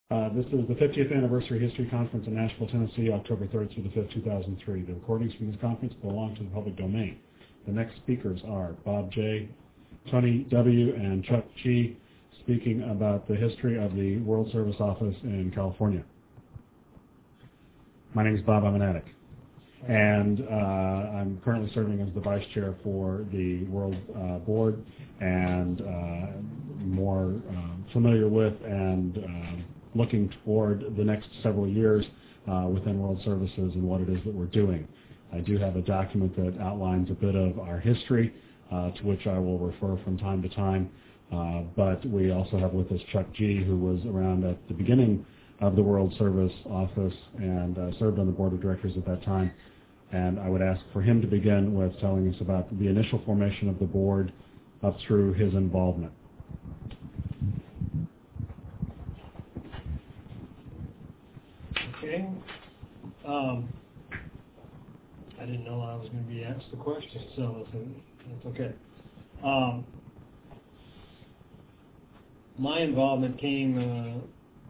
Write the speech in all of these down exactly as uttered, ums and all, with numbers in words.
Uh, this is the fiftieth Anniversary History Conference in Nashville, Tennessee, October third through the fifth, two thousand three. The recordings from this conference belong to the public domain. The next speakers are Bob J., Tony W., and Chuck G., speaking about the history of the World Service Office in California. My name is Bob. I'm an addict. And uh, I'm currently serving as the vice chair for the World uh, Board and uh, more uh, familiar with and uh, looking toward the next several years uh, within World Services and what it is that we're doing. I do have a document that outlines a bit of our history, uh, to which I will refer from time to time, uh, but we also have with us Chuck G., who was around at the beginning of the World Service Office and uh, served on the board of directors at that time. And I would ask for him to begin with telling us about the initial formation of the board up through his involvement. Okay. Um, I didn't know I was going to be asked the question, so that's okay. Um, my involvement came uh,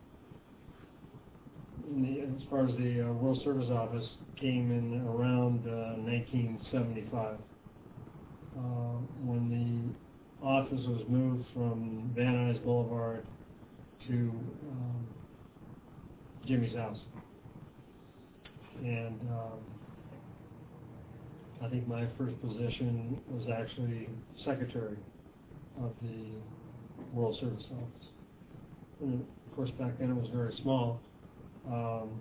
in the, as far as the uh, World Service Office came in around uh, nineteen seventy-five, uh, when the office was moved from Van Nuys Boulevard to um, Jimmy's house. And um, I think my first position was actually secretary of the World Service Office. And of course, back then it was very small. Um,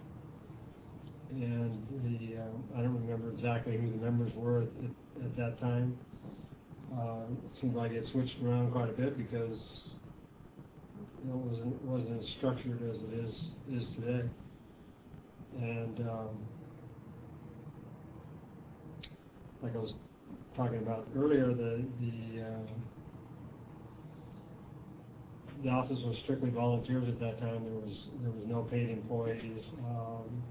and the uh, I don't remember exactly who the members were at, at, at that time. Uh, it seemed like it switched around quite a bit because you know, it wasn't, wasn't as structured as it is, is today. And um, like I was talking about earlier, the the, uh, the office was strictly volunteers at that time. There was there was no paid employees. Um,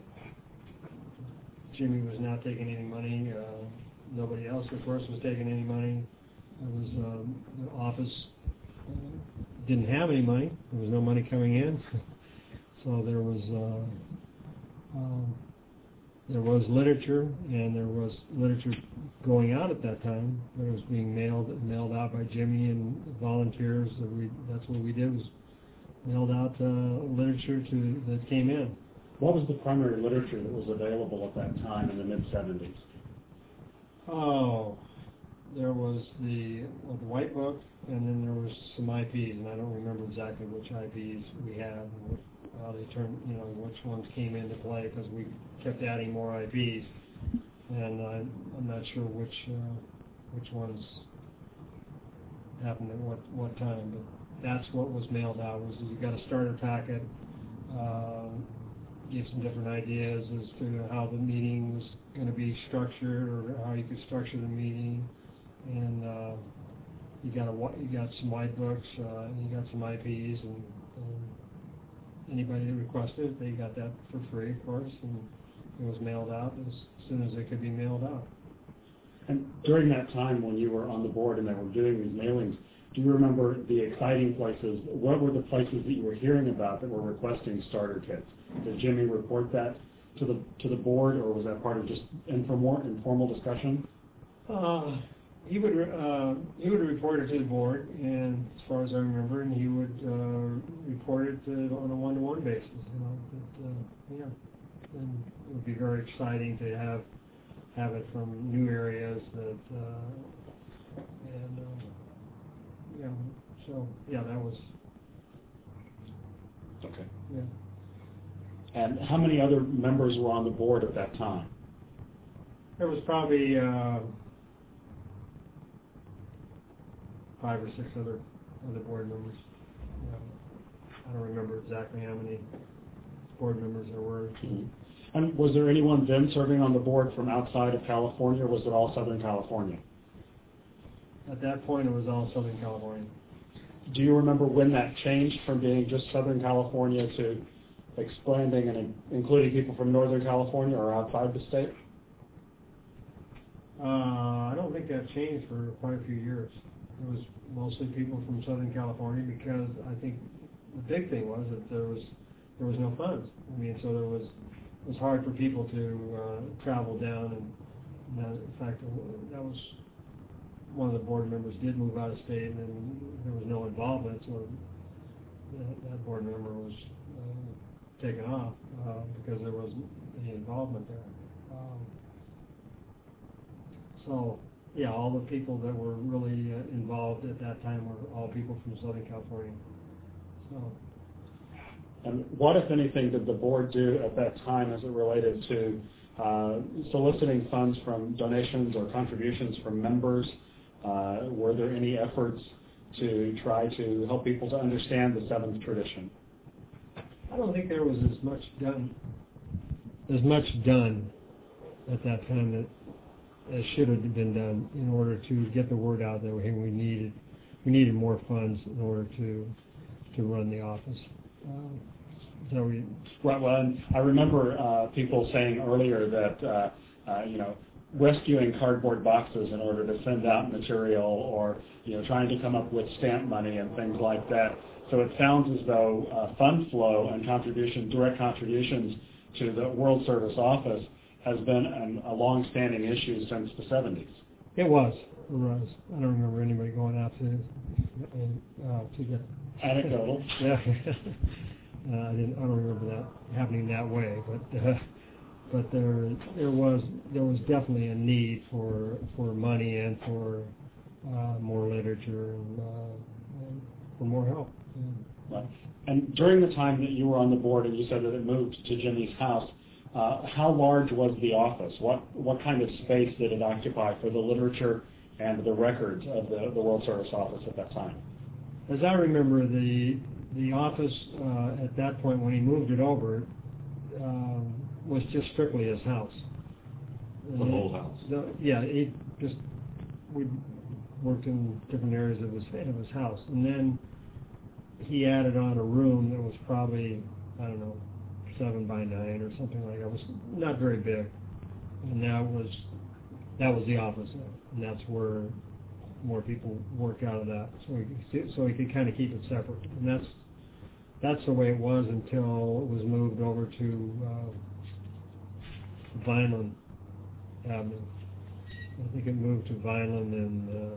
Jimmy was not taking any money. Uh, nobody else, of course, was taking any money. It was um, the office uh, didn't have any money. There was no money coming in, so there was. Uh, Um, there was literature, and there was literature going out at that time. It was being mailed mailed out by Jimmy and volunteers. That we, that's what we did, was mailed out uh, literature to that came in. What was the primary literature that was available at that time in the mid seventies? Oh, there was the, well, the White Book, and then there was some I Ps, and I don't remember exactly which I Ps we had. And how they turned, you know, which ones came into play, because we kept adding more I Ps, and I'm, I'm not sure which uh, which ones happened at what what time, but that's what was mailed out. Was you got a starter packet, uh, give some different ideas as to how the meeting was going to be structured, or how you could structure the meeting, and uh, you got a you got some white books, uh, and you got some I Ps, and, and anybody that requested, they got that for free, of course, and it was mailed out as soon as it could be mailed out. And during that time when you were on the board and they were doing these mailings, do you remember the exciting places? What were the places that you were hearing about that were requesting starter kits? Did Jimmy report that to the to the board, or was that part of just informal informal discussion? Uh, he would uh, he would report it to the board, and as far as I remember, and he would uh, report it to, on a one-to-one basis. You know, but, uh, yeah, and it would be very exciting to have have it from new areas that uh, and uh, yeah. So yeah, that was okay. Yeah. And how many other members were on the board at that time? There was probably uh, five or six other other board members. Um, I don't remember exactly how many board members there were. Mm-hmm. And was there anyone then serving on the board from outside of California, or was it all Southern California? At that point, it was all Southern California. Do you remember when that changed from being just Southern California to expanding and including people from Northern California or outside the state? Uh, I don't think that changed for quite a few years. It was mostly people from Southern California because I think the big thing was that there was there was no funds. I mean, so there was it was hard for people to uh, travel down, and, and that, in fact, that was one of the board members did move out of state, and then there was no involvement, so that, that board member was uh, taken off uh, because there wasn't any involvement there. Um, so, yeah, all the people that were really uh, involved at that time were all people from Southern California. So. And what, if anything, did the board do at that time as it related to uh, soliciting funds from donations or contributions from members? Uh, were there any efforts to try to help people to understand the seventh tradition? I don't think there was as much done, as much done at that time that as should have been done in order to get the word out that we needed we needed more funds in order to to run the office. Um, so we well, well, I remember uh, people saying earlier that uh, uh, you know rescuing cardboard boxes in order to send out material, or you know trying to come up with stamp money and things like that. So it sounds as though uh, fund flow and contribution, direct contributions to the World Service Office has been an, a long-standing issue since the seventies. It was. It was. I don't remember anybody going out to uh, to get Anecdotal. Yeah. uh, I didn't. I don't remember that happening that way, but uh, but there there was there was definitely a need for for money and for uh, more literature and, uh, and for more help. Yeah. Right. And during the time that you were on the board, and you said that it moved to Jimmy's house. Uh, how large was the office? What what kind of space did it occupy for the literature and the records of the, the World Service Office at that time? As I remember, the the office uh, at that point when he moved it over uh, was just strictly his house. The and whole house. The, yeah, he just we worked in different areas of his of his house, and then he added on a room that was probably I don't know. seven by nine or something like that. It was not very big, and that was that was the office, and that's where more people work out of that. So we so we could kind of keep it separate, and that's that's the way it was until it was moved over to uh, Vineland Avenue. I think it moved to Vineland and uh,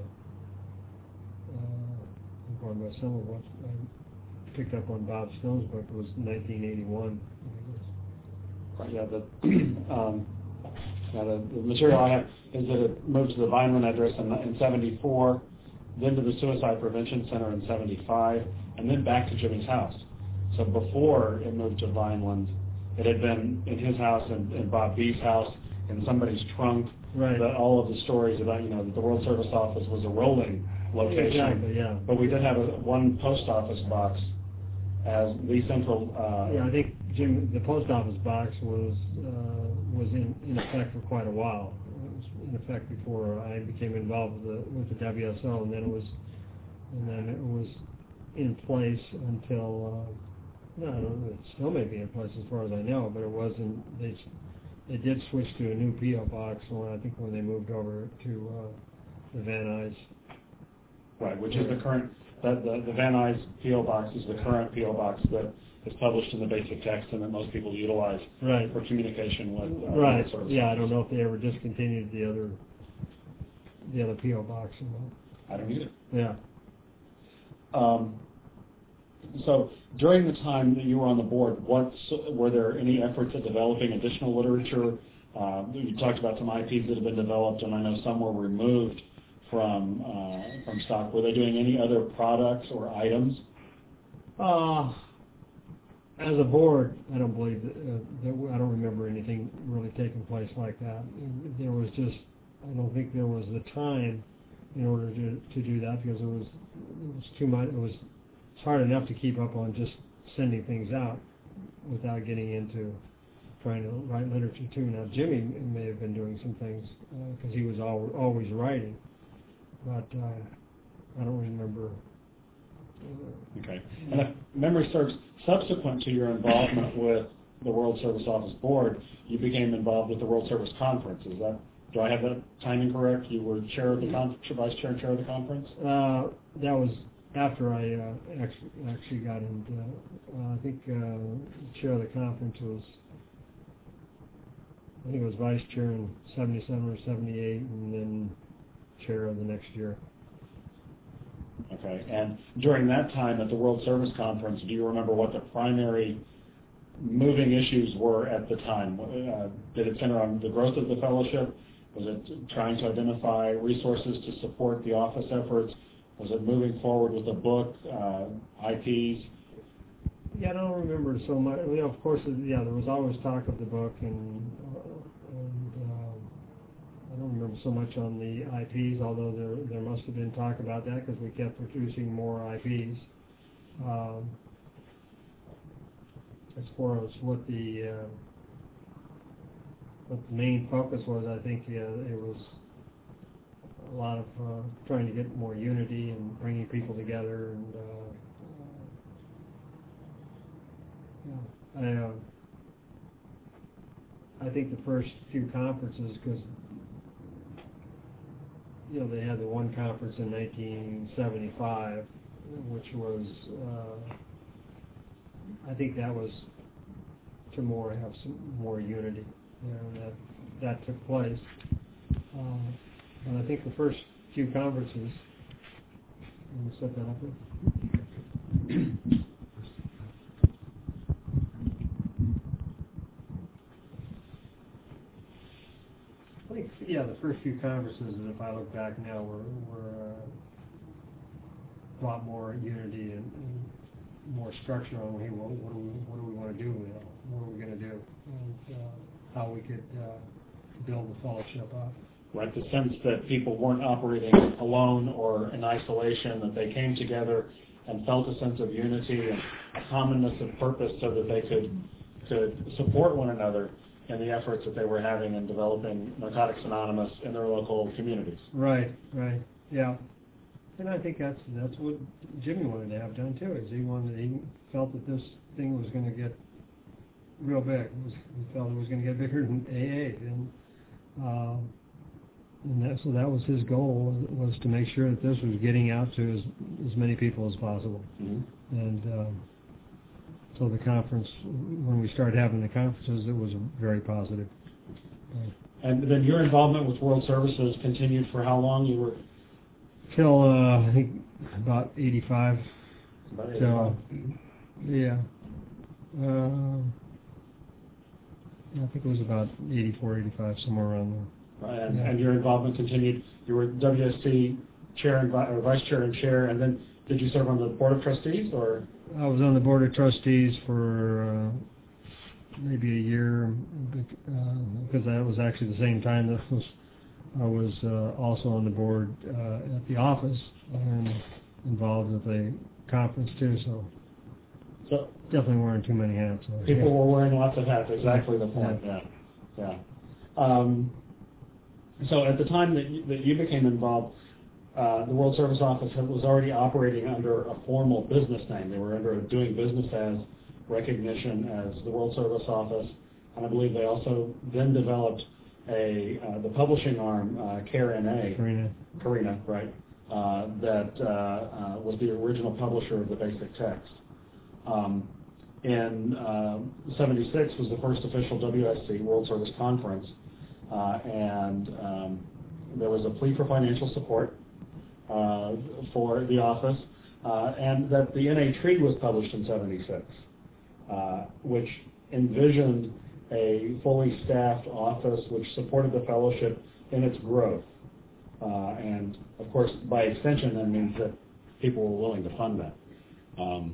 uh, I'm going by some of what I picked up on Bob Stone's book. It was nineteen eighty-one. Right, yeah, the, um, yeah, the, the material I have is that it moved to the Vineland address in, in seventy-four, then to the Suicide Prevention Center in seventy-five, and then back to Jimmy's house. So before it moved to Vineland, it had been in his house and in Bob B's house, in somebody's trunk. Right. That all of the stories about, you know, that the World Service Office was a rolling location. Exactly, yeah. But we did have a, one post office box as the central. Uh, yeah, I think Jim, the post office box was uh, was in, in effect for quite a while. It was in effect before I became involved with the, with the W S O, and then it was and then it was in place until uh, no, I don't know, it still may be in place as far as I know, but it wasn't. They they did switch to a new P O box when I think when they moved over to uh, the Van Nuys. Right, which is the current. The, the, the Van Nuys P O box is the current P O box that is published in the basic text and that most people utilize right. for communication with. Uh, right. Service yeah, I don't know if they ever discontinued the other the other P O box. You know? I don't either. Yeah. Um, so during the time that you were on the board, what were there any efforts at developing additional literature? Uh, you talked about some I Ps that have been developed, and I know some were removed from uh, from stock. Were they doing any other products or items? Uh, as a board, I don't believe that, uh, that I don't remember anything really taking place like that. There was just, I don't think there was the time in order to to do that because it was it was too much. It was it's hard enough to keep up on just sending things out without getting into trying to write literature too. Now Jimmy may have been doing some things because uh, he was al always writing. But uh, I don't remember. Uh, okay. And if memory serves, subsequent to your involvement with the World Service Office Board, you became involved with the World Service Conference. Is that, do I have that timing correct? You were chair of the conference, vice chair and chair of the conference? Uh, that was after I uh, actually, actually got into, uh, I think uh, the chair of the conference was, I think it was vice chair in seventy-seven or seventy-eight, and then chair of the next year. Okay, and during that time at the World Service Conference, do you remember what the primary moving issues were at the time? Uh, did it center on the growth of the fellowship? Was it trying to identify resources to support the office efforts? Was it moving forward with the book, uh, I Ps? Yeah, I don't remember so much. You know, of course, yeah, there was always talk of the book, and, uh, and uh, I don't remember so much on the I Ps, although there there must have been talk about that because we kept producing more I Ps. Um, as far as what the uh, what the main focus was, I think yeah, it was a lot of uh, trying to get more unity and bringing people together, and uh, uh, yeah, I uh, I think the first few conferences, because you know they had the one conference in nineteen seventy-five, which was uh, I think that was to more have some more unity. You know, that that took place. Uh, and I think the first few conferences, let me set that up here. I think, yeah, the first few conferences, and if I look back now, were, were uh, brought more unity and, and more structure on, hey, what, what do we what do we want to do? You know, what are we going to do? And uh, how we could uh, build the fellowship up. Right, the sense that people weren't operating alone or in isolation, that they came together and felt a sense of unity and a commonness of purpose so that they could, could support one another in the efforts that they were having in developing Narcotics Anonymous in their local communities. Right, right, yeah. And I think that's that's what Jimmy wanted to have done too, is he wanted, he felt that this thing was going to get real big. It was, he felt it was going to get bigger than A A. And, uh, And that, so that was his goal, was to make sure that this was getting out to as, as many people as possible. Mm-hmm. And um, so the conference, when we started having the conferences, it was very positive. Uh, and then your involvement with World Services continued for how long? You were till uh, I think about eighty-five. About eighty-five. So, yeah. Uh, I think it was about eighty-four, eighty-five, somewhere around there. And, yeah. and your involvement continued. You were W S C chair and or vice chair and chair, and then did you serve on the board of trustees, or? I was on the board of trustees for uh, maybe a year, uh, because that was actually the same time that was, I was uh, also on the board uh, at the office and involved with the conference too. So, so definitely wearing too many hats. So, people yeah. were wearing lots of hats. Exactly the point. Yeah, yeah. yeah. Um, So at the time that you, that you became involved, uh, the World Service Office was already operating under a formal business name. They were under a doing business as recognition as the World Service Office, and I believe they also then developed a uh, the publishing arm, uh, CARE N A, Carina, Carina, right, uh, that uh, uh, was the original publisher of the basic text. Um, in uh, seventy-six was the first official W S C, World Service Conference. Uh, and um, there was a plea for financial support uh, for the office, uh, and that the N A Tree was published in seventy-six, uh, which envisioned a fully staffed office which supported the fellowship in its growth. Uh, and, of course, by extension, that means that people were willing to fund that. Um,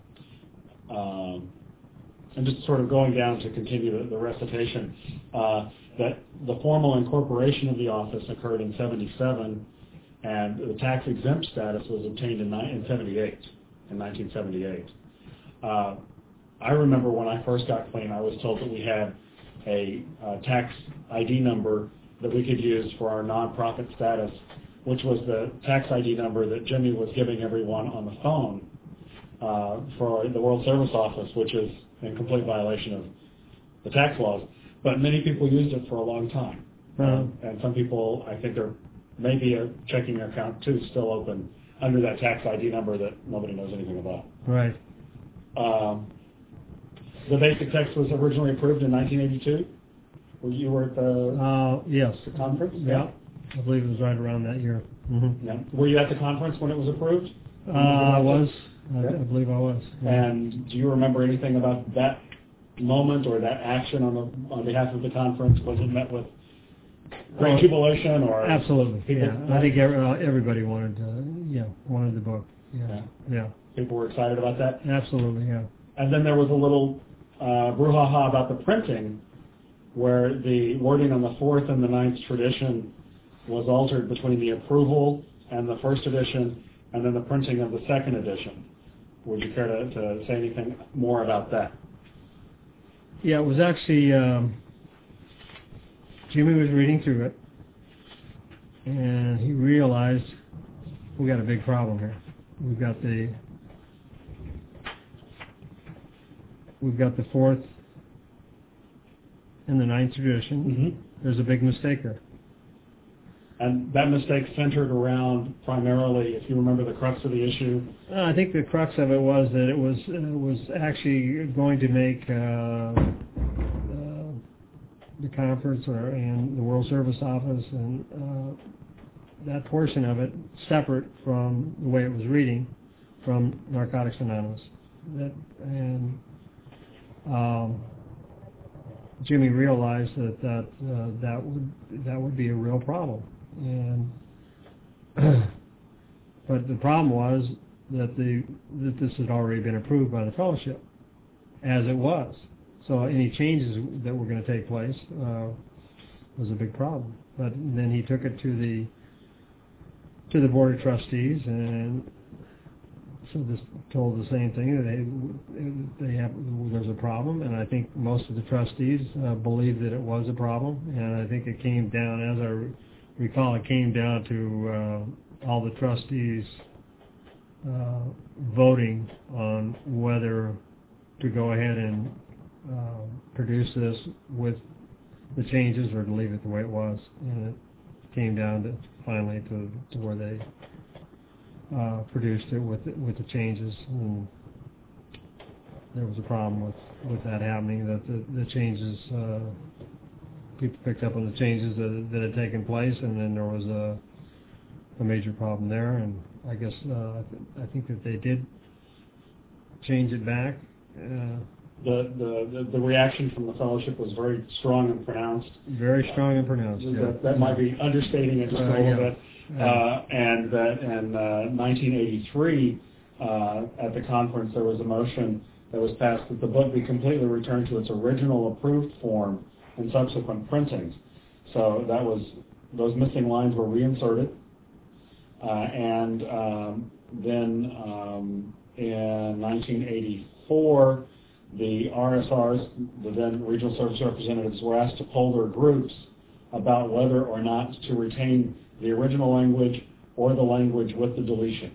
uh, and just sort of going down to continue the, the recitation, uh, that the formal incorporation of the office occurred in seventy-seven, and the tax-exempt status was obtained in, in seventy-eight, in nineteen seventy-eight. Uh, I remember when I first got clean, I was told that we had a uh, tax I D number that we could use for our nonprofit status, which was the tax I D number that Jimmy was giving everyone on the phone uh, for the World Service Office, which is in complete violation of the tax laws. But many people used it for a long time. Uh-huh. Um, and some people, I think, are maybe a checking account, too, still open under that tax I D number that nobody knows anything about. Right. Um, the basic text was originally approved in nineteen eighty-two. Were you were at the, Uh, yes. the conference? Yeah. I believe it was right around that year. Mm-hmm. Yeah. Were you at the conference when it was approved? Uh, I was. I, Yeah. I believe I was. Yeah. And do you remember anything about that moment or that action on the on behalf of the conference? Was it met with great Well, jubilation or absolutely? people, Yeah. I think every, uh, everybody wanted, uh, yeah, wanted the book. Yeah. Yeah. Yeah. people were excited about that? Absolutely. Yeah. And then there was a little uh, brouhaha about the printing, where the wording on the fourth and the ninth tradition was altered between the approval and the first edition, and then the printing of the second edition. Would you care to, to say anything more about that? Yeah, it was actually, um, Jimmy was reading through it, and he realized we got a big problem here. We've got the, we've got the fourth and the ninth tradition. Mm-hmm. There's a big mistake there. And that mistake centered around primarily, if you remember the crux of the issue. Uh, I think the crux of it was that it was uh, was actually going to make uh, uh, the conference or and the World Service Office and uh, that portion of it separate from the way it was reading from Narcotics Anonymous. That and um, Jimmy realized that that uh, that would that would be a real problem. And but the problem was that the that this had already been approved by the fellowship, as it was. So any changes that were going to take place uh, was a big problem. But then he took it to the to the board of trustees, and so this told the same thing, that they they have there's a problem, and I think most of the trustees uh, believed that it was a problem, and I think it came down, as I recall, it came down to uh, all the trustees uh, voting on whether to go ahead and uh, produce this with the changes or to leave it the way it was, and it came down to finally to, to where they uh, produced it with the, with the changes, and there was a problem with, with that happening, that the, the changes uh, people picked up on the changes that, that had taken place, and then there was a, a major problem there. And I guess uh, I, th- I think that they did change it back. Uh, The, the, the, the reaction from the fellowship was very strong and pronounced. very strong and pronounced. That, Yeah. that might be understating it just Uh, a little yeah. bit. Yeah. Uh, and that in uh, nineteen eighty-three, uh, at the conference, there was a motion that was passed that the book be completely returned to its original approved form in subsequent printings. So that was, those missing lines were reinserted. Uh, and um, then um, in nineteen eighty-four, the R S Rs, the then regional service representatives, were asked to poll their groups about whether or not to retain the original language or the language with the deletions.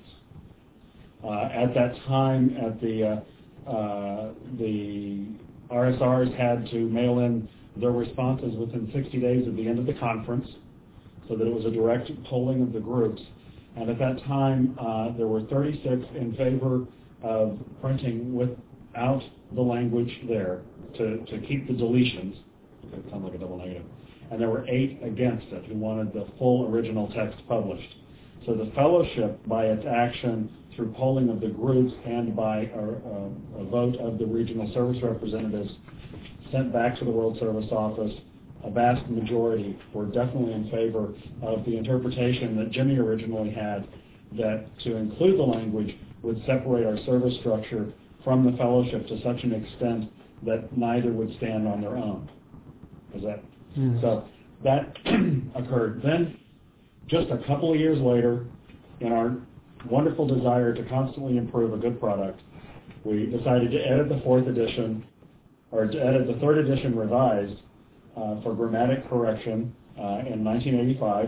Uh, at that time, at the uh, uh, the R S Rs had to mail in their responses within sixty days of the end of the conference, so that it was a direct polling of the groups. And at that time, uh, there were thirty-six in favor of printing without the language there to, to keep the deletions. It sounds like a double negative. And there were eight against it who wanted the full original text published. So the fellowship, by its action through polling of the groups and by a, a, a vote of the regional service representatives, sent back to the World Service Office, a vast majority were definitely in favor of the interpretation that Jimmy originally had, that to include the language would separate our service structure from the fellowship to such an extent that neither would stand on their own. Is that Mm. so? That occurred. Then, just a couple of years later, in our wonderful desire to constantly improve a good product, we decided to edit the fourth edition, or to edit the third edition revised uh, for grammatic correction uh, in nineteen eighty-five,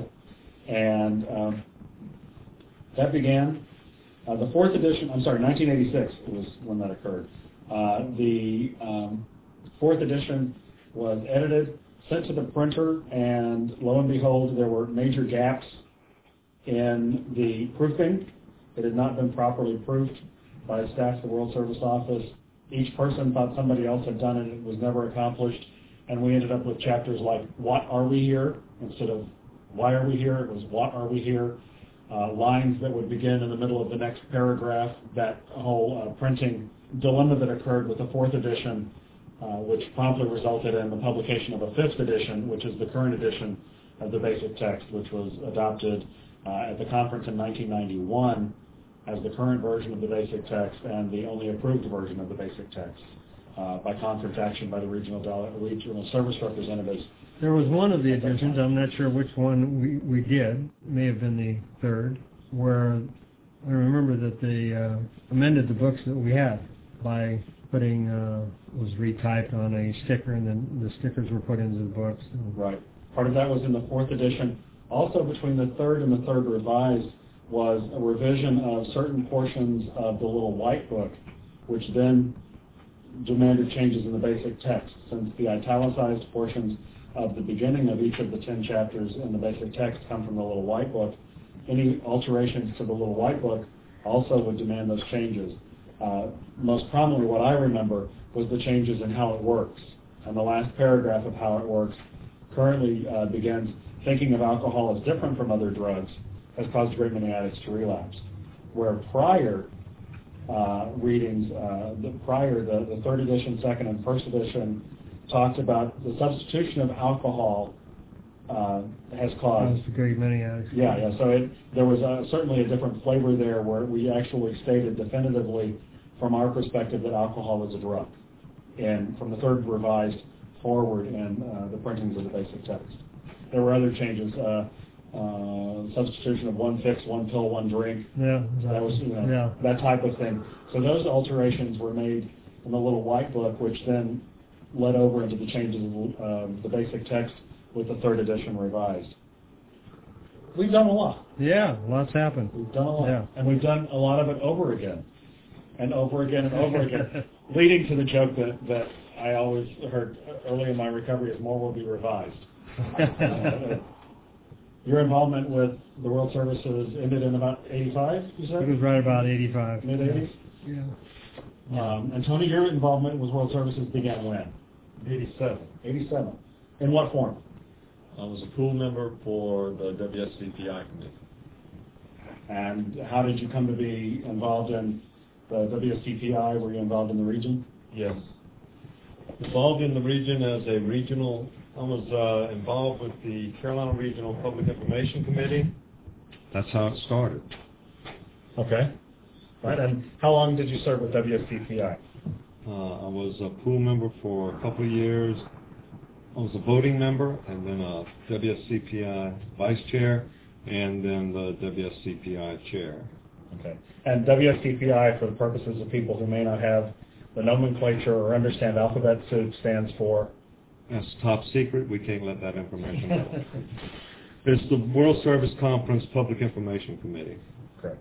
and um, that began. Uh, the fourth edition, I'm sorry, nineteen eighty-six was when that occurred. Uh, the um, fourth edition was edited, sent to the printer, and lo and behold, there were major gaps in the proofing, It had not been properly proofed by the staff of the World Service Office. Each person thought somebody else had done it. It was never accomplished. And we ended up with chapters like, what are we here? Instead of why are we here? It was what are we here? Uh, lines that would begin in the middle of the next paragraph. That whole uh, printing dilemma that occurred with the fourth edition, uh, which promptly resulted in the publication of a fifth edition, which is the current edition of the basic text, which was adopted uh, at the conference in nineteen ninety-one as the current version of the basic text and the only approved version of the basic text uh, by conference action by the regional, regional service representatives. There was one of the editions, I'm not sure which one we, we did, may have been the third, where I remember that they uh, amended the books that we had by putting, uh, was retyped on a sticker, and then the stickers were put into the books. Right. Part of that was in the fourth edition. Also between the third and the third revised was a revision of certain portions of the little white book, which then demanded changes in the basic text. Since the italicized portions of the beginning of each of the ten chapters in the basic text come from the little white book, any alterations to the little white book also would demand those changes. Uh, most prominently, what I remember was the changes in how it works. And the last paragraph of how it works currently uh, begins, thinking of alcohol as different from other drugs has caused a great many addicts to relapse. Where prior uh, readings, uh, the prior, the, the third edition, second, and first edition talked about the substitution of alcohol uh, has caused a great many addicts. Yeah, yeah. So it, there was a, certainly a different flavor there where we actually stated definitively from our perspective that alcohol is a drug. And from the third revised forward in uh, the printings of the basic text. There were other changes, uh, uh, substitution of one fix, one pill, one drink. Yeah, exactly. That was, you know, yeah. that type of thing. So those alterations were made in the little white book, which then led over into the changes of uh, the basic text with the third edition revised. We've done a lot. Yeah, lots happened. We've done a lot. Yeah. And we've done a lot of it over again. And over again and over again. Leading to the joke that, that I always heard early in my recovery is more will be revised. uh, your involvement with the World Services ended in about eighty-five, you said? It was right about eighty-five. Mid-eighties? Yeah. Um, and Tony, your involvement with World Services began when? eighty-seven. eighty-seven. In what form? I was a pool member for the W S C P I committee. And how did you come to be involved in the W S C P I? Were you involved in the region? Yes. Involved in the region as a regional, I was uh, involved with the Carolina Regional Public Information Committee. That's how it started. Okay. Right. And how long did you serve with W S C P I? Uh, I was a pool member for a couple of years. I was a voting member, and then a W S C P I vice chair, and then the W S C P I chair. Okay. And W S C P I, for the purposes of people who may not have the nomenclature or understand alphabet soup, stands for? That's top secret. We can't let that information go. It's the World Service Conference Public Information Committee. Correct.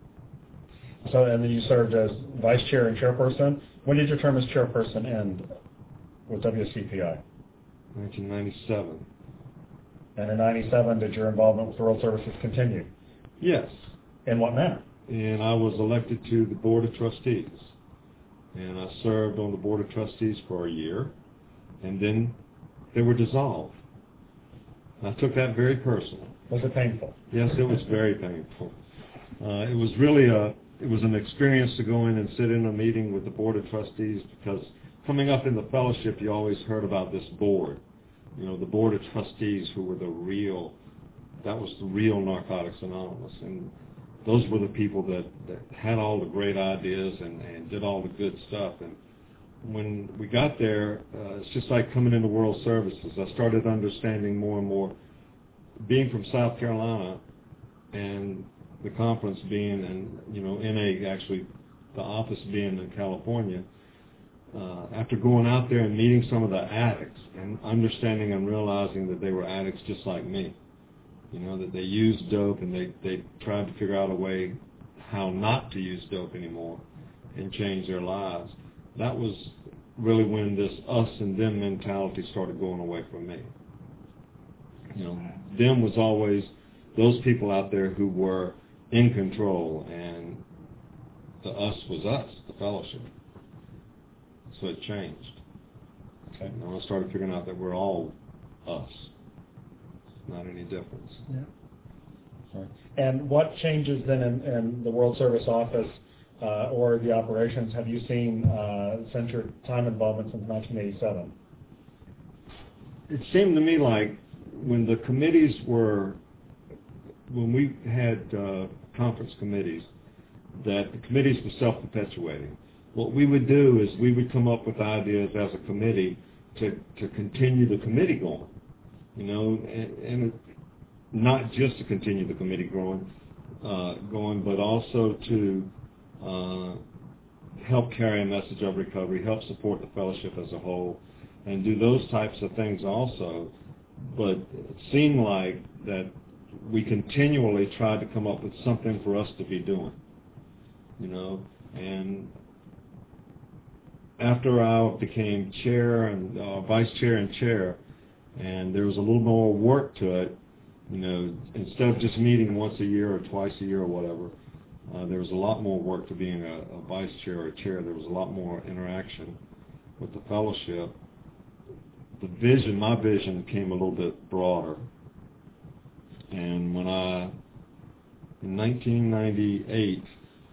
So, and then you served as vice chair and chairperson. When did your term as chairperson end with W S C P I? nineteen ninety-seven. And in ninety-seven, did your involvement with the World Services continue? Yes. In what manner? And I was elected to the Board of Trustees. And I served on the Board of Trustees for a year. And then they were dissolved. I took that very personal. Was it painful? Yes, it was very painful. Uh, it was really a, it was an experience to go in and sit in a meeting with the Board of Trustees, because coming up in the fellowship, you always heard about this board. You know, the Board of Trustees, who were the real, that was the real Narcotics Anonymous. And those were the people that, that had all the great ideas and, and did all the good stuff. And when we got there, uh, it's just like coming into World Services. I started understanding more and more, being from South Carolina and the conference being, and you know, N A actually, the office being in California. Uh, after going out there and meeting some of the addicts and understanding and realizing that they were addicts just like me, you know, that they used dope and they, they tried to figure out a way how not to use dope anymore and change their lives. That was really when this us and them mentality started going away from me. You know, them was always those people out there who were in control, and the us was us, the fellowship. So it changed. Okay. And I started figuring out that we're all us. Not any difference. Yeah. Right. And what changes then in, in the World Service Office uh, or the operations have you seen uh, since your time involvement since nineteen eighty-seven? It seemed to me like when the committees were, when we had uh, conference committees, that the committees were self-perpetuating. What we would do is we would come up with ideas as a committee to, to continue the committee going, you know, and, and it, not just to continue the committee growing, uh, going, but also to uh, help carry a message of recovery, help support the fellowship as a whole, and do those types of things also. But it seemed like that we continually tried to come up with something for us to be doing, you know, and after I became chair and uh, vice chair and chair, and there was a little more work to it, you know, instead of just meeting once a year or twice a year or whatever, uh, there was a lot more work to being a, a vice chair or a chair. There was a lot more interaction with the fellowship. The vision, my vision became a little bit broader. And when I, in nineteen ninety-eight,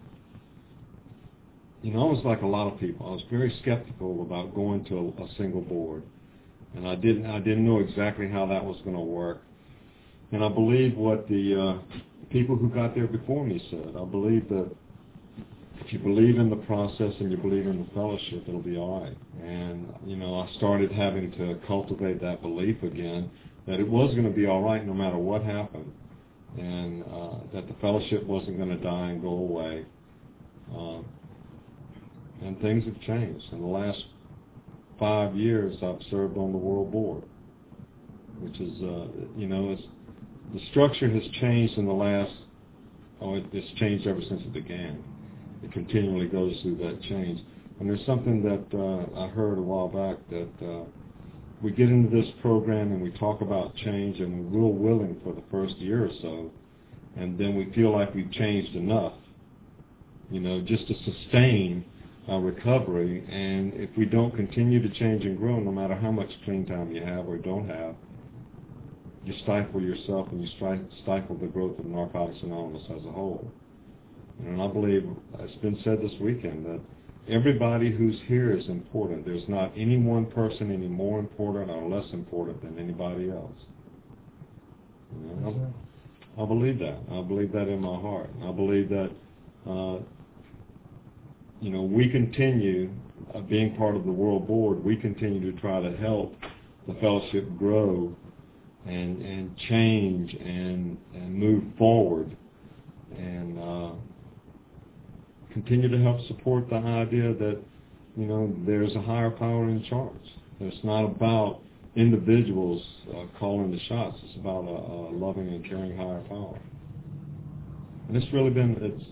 you know, I was like a lot of people. I was very skeptical about going to a, a single board, and I didn't. I didn't know exactly how that was going to work. And I believe what the uh, people who got there before me said. I believe that if you believe in the process and you believe in the fellowship, it'll be all right. And you know, I started having to cultivate that belief again that it was going to be all right no matter what happened, and uh, that the fellowship wasn't going to die and go away. Uh, And things have changed. In the last five years, I've served on the World Board, which is, uh, you know, it's, the structure has changed in the last, oh, it, it's changed ever since it began. It continually goes through that change. And there's something that uh, I heard a while back that uh, we get into this program and we talk about change and we're real willing for the first year or so, and then we feel like we've changed enough, you know, just to sustain Uh, recovery, and if we don't continue to change and grow, no matter how much clean time you have or don't have, you stifle yourself and you stifle the growth of Narcotics Anonymous as a whole. And I believe it's been said this weekend that everybody who's here is important. There's not any one person any more important or less important than anybody else. You know, I, I believe that. I believe that in my heart. I believe that uh, you know, we continue, uh, being part of the World Board, we continue to try to help the fellowship grow and and change and and move forward and uh, continue to help support the idea that, you know, there's a higher power in charge. It's not about individuals uh, calling the shots. It's about a, a loving and caring higher power. And it's really been, it's,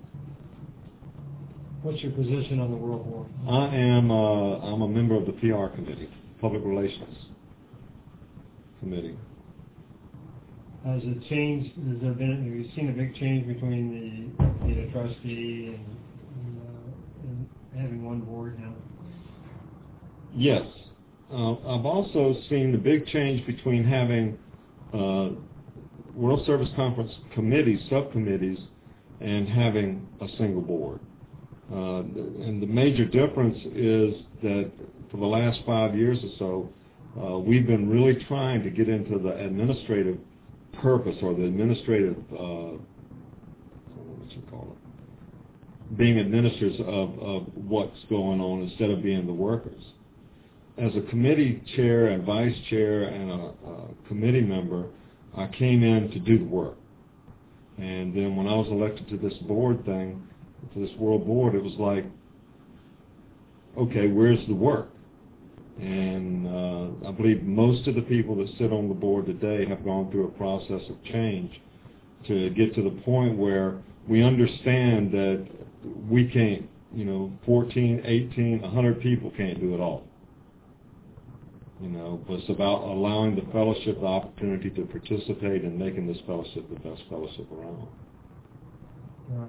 What's your position on the World Board? I am uh, I'm a member of the P R committee, Public Relations Committee. Has it changed? Has there been? Have you seen a big change between the being a trustee and, and, uh, and having one board now? Yes, uh, I've also seen the big change between having uh, World Service Conference committees, subcommittees, and having a single board. Uh, and the major difference is that for the last five years or so, uh, we've been really trying to get into the administrative purpose or the administrative, uh, what you call it, being administrators of, of what's going on instead of being the workers. As a committee chair and vice chair and a, a committee member, I came in to do the work. And then when I was elected to this board thing, to this World Board, it was like, okay, where's the work? And uh, I believe most of the people that sit on the board today have gone through a process of change to get to the point where we understand that we can't, you know, fourteen, eighteen, one hundred people can't do it all. You know, but it's about allowing the fellowship the opportunity to participate in making this fellowship the best fellowship around. Right.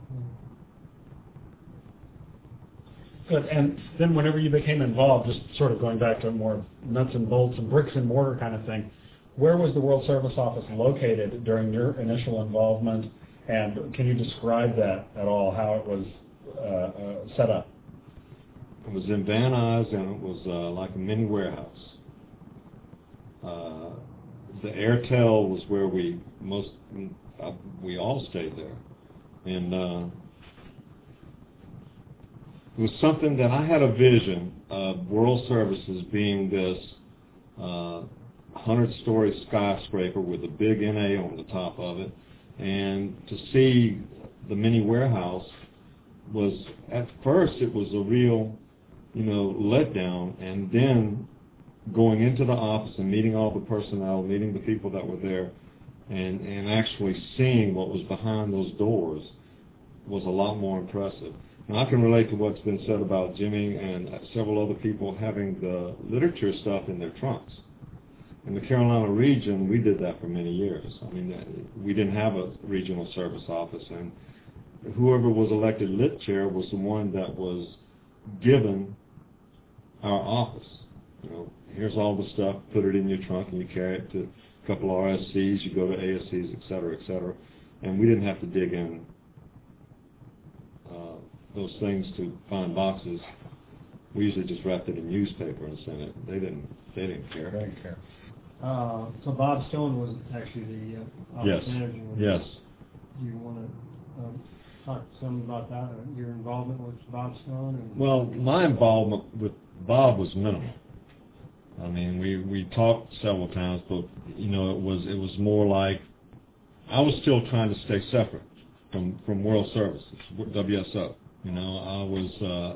Good. And then whenever you became involved, just sort of going back to more nuts and bolts and bricks and mortar kind of thing, where was the World Service Office located during your initial involvement? And can you describe that at all, how it was uh, uh, set up? It was in Van Nuys, and it was uh, like a mini warehouse. Uh, the Airtel was where we most, uh, we all stayed there. And uh, it was something that I had a vision of World Services being this uh, hundred-story skyscraper with a big N A on the top of it. And to see the mini warehouse was, at first, it was a real, you know, letdown. And then going into the office and meeting all the personnel, meeting the people that were there, and, and actually seeing what was behind those doors was a lot more impressive. Now, I can relate to what's been said about Jimmy and several other people having the literature stuff in their trunks. In the Carolina region, we did that for many years. I mean, we didn't have a regional service office, and whoever was elected lit chair was the one that was given our office. You know, here's all the stuff, put it in your trunk, and you carry it to a couple of R S Cs, you go to A S Cs, et cetera, et cetera. And we didn't have to dig in uh, those things to find boxes. We usually just wrapped it in newspaper and sent it. They didn't, they didn't care. They didn't care. Uh, so Bob Stone was actually the uh, office Yes. manager. Yes. Do you want to um, talk some about that, uh, your involvement with Bob Stone? And Well, my involvement with Bob was minimal. I mean, we, we talked several times, but, you know, it was it was more like I was still trying to stay separate from, from World Services, W S O. You know, I was uh,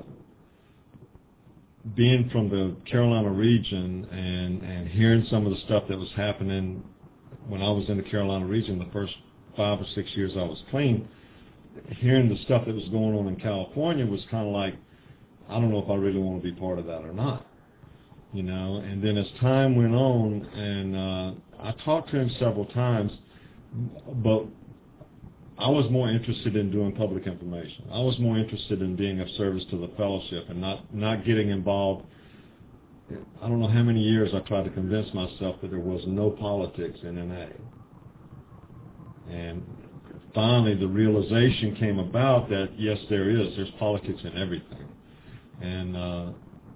being from the Carolina region and, and hearing some of the stuff that was happening when I was in the Carolina region the first five or six years I was clean, hearing the stuff that was going on in California was kind of like, I don't know if I really want to be part of that or not. You know, and then as time went on, and uh, I talked to him several times, but I was more interested in doing public information. I was more interested in being of service to the fellowship and not, not getting involved. I don't know how many years I tried to convince myself that there was no politics in N A. And finally the realization came about that, yes, there is. There's politics in everything. And uh,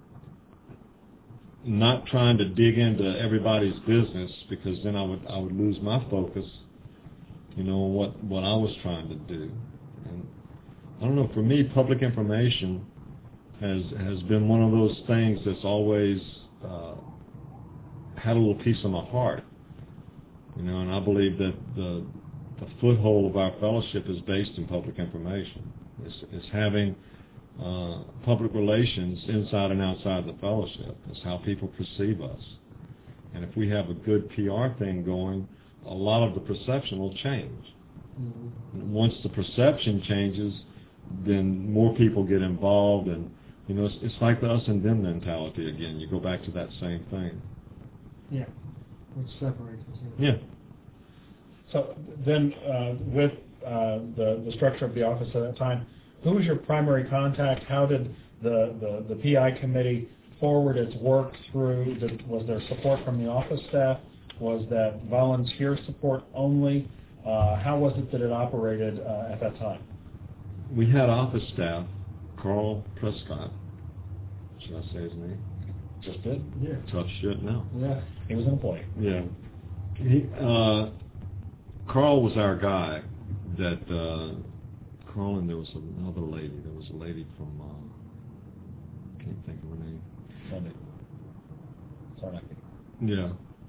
not trying to dig into everybody's business, because then I would I would lose my focus, you know, what what I was trying to do. And I don't know, for me, public information has has been one of those things that's always uh, had a little piece of my heart, you know. And I believe that the the foothold of our fellowship is based in public information. It's, it's having Uh, public relations inside and outside the fellowship. It's how people perceive us. And if we have a good P R thing going, a lot of the perception will change. Mm-hmm. Once the perception changes, then more people get involved, and you know, it's, it's like the us and them mentality again. You go back to that same thing. Yeah, which separates us. Yeah. So then, uh, with uh, the the structure of the office at that time, who was your primary contact? How did the, the, the P I committee forward its work through? Did, was there support from the office staff? Was that volunteer support only? Uh, how was it that it operated uh, at that time? We had office staff. Carl Prescott. Should I say his name? Just did? Yeah. Tough shit now. Yeah. He was an employee. Yeah. He, uh, Carl was our guy that... Uh, Carl, and there was another lady. There was a lady from, uh, can't think of her name. Sunday. Sarnecki. Yeah.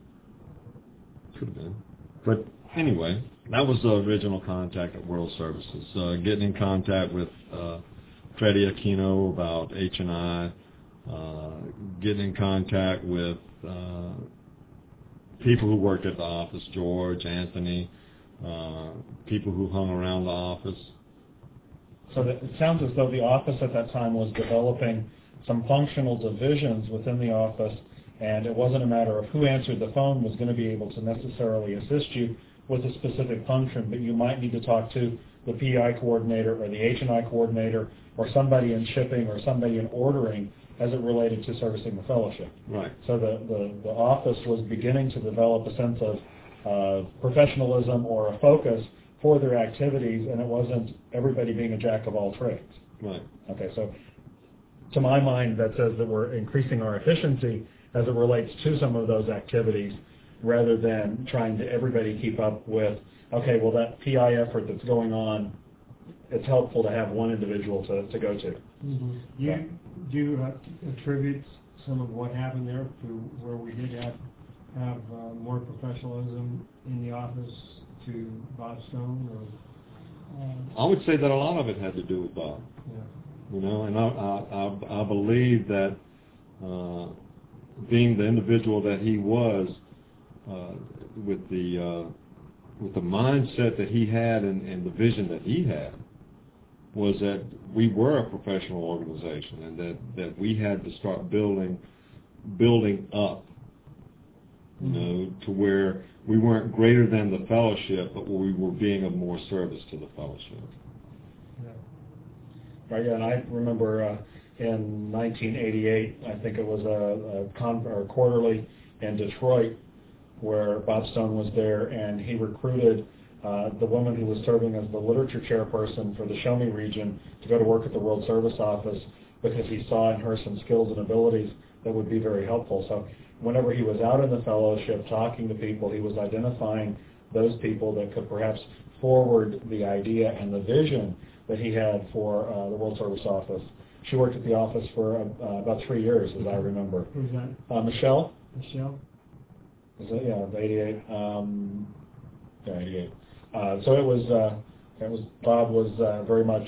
Could have been. But anyway, that was the original contact at World Services. Uh, getting in contact with uh, Freddie Aquino about H and I, uh, getting in contact with uh, people who worked at the office, George, Anthony, uh, people who hung around the office. So that it sounds as though the office at that time was developing some functional divisions within the office, and it wasn't a matter of who answered the phone was going to be able to necessarily assist you with a specific function, but you might need to talk to the P I coordinator or the H and I coordinator or somebody in shipping or somebody in ordering as it related to servicing the fellowship. Right. So the, the, the office was beginning to develop a sense of uh, professionalism or a focus for their activities, and it wasn't everybody being a jack of all trades. Right. Okay, so to my mind, that says that we're increasing our efficiency as it relates to some of those activities, rather than trying to everybody keep up with, okay, well, that P I effort that's going on, it's helpful to have one individual to, to go to. Mm-hmm. Do you, do you uh, attribute some of what happened there to where we did have, have uh, more professionalism in the office to Bob Stone? Or, uh, I would say that a lot of it had to do with Bob. yeah. You know, and I, I, I, I believe that uh, being the individual that he was, uh, with the uh, with the mindset that he had and, and the vision that he had, was that we were a professional organization, and that, that we had to start building building up, you know, to where we weren't greater than the fellowship, but we were being of more service to the fellowship. Yeah. Right, yeah, and I remember uh, in nineteen eighty-eight, I think it was a, a con- or quarterly in Detroit, where Bob Stone was there, and he recruited uh, the woman who was serving as the literature chairperson for the Show Me region to go to work at the World Service Office, because he saw in her some skills and abilities that would be very helpful. So whenever he was out in the fellowship talking to people, he was identifying those people that could perhaps forward the idea and the vision that he had for uh, the World Service Office. She worked at the office for uh, about three years, as I remember. Who's that? Uh, Michelle? Michelle? Is it? Yeah, eighty-eight. Um, yeah, eighty-eight. Uh, so it was, uh, it was, Bob was uh, very much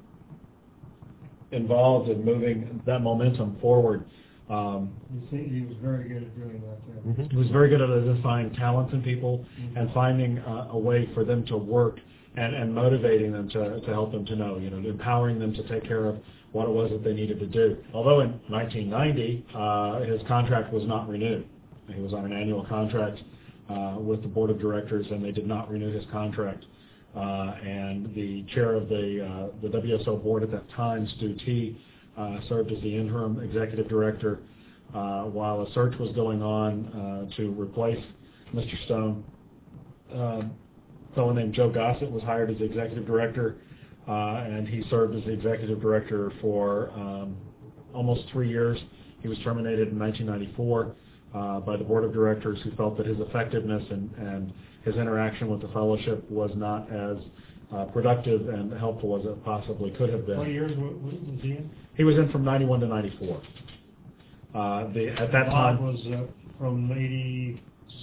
involved in moving that momentum forward. Um, You see, he was very good at doing that, too. Mm-hmm. He was very good at identifying talents in people Mhm. and finding uh, a way for them to work and, and motivating them to, to help them to know, you know, empowering them to take care of what it was that they needed to do. Although in nineteen ninety, uh, his contract was not renewed. He was on an annual contract uh, with the board of directors, and they did not renew his contract. Uh, and the chair of the uh, the W S O board at that time, Stu T, uh, served as the interim executive director uh, while a search was going on uh, to replace Mister Stone. Uh, a fellow named Joe Gossett was hired as the executive director, uh, and he served as the executive director for um, almost three years. He was terminated in nineteen ninety-four uh, by the board of directors, who felt that his effectiveness and, and his interaction with the fellowship was not as uh, productive and helpful as it possibly could have been. What years was he in? He was in from ninety-one to ninety-four. Uh, the, at that Bob time, was uh, from eighty...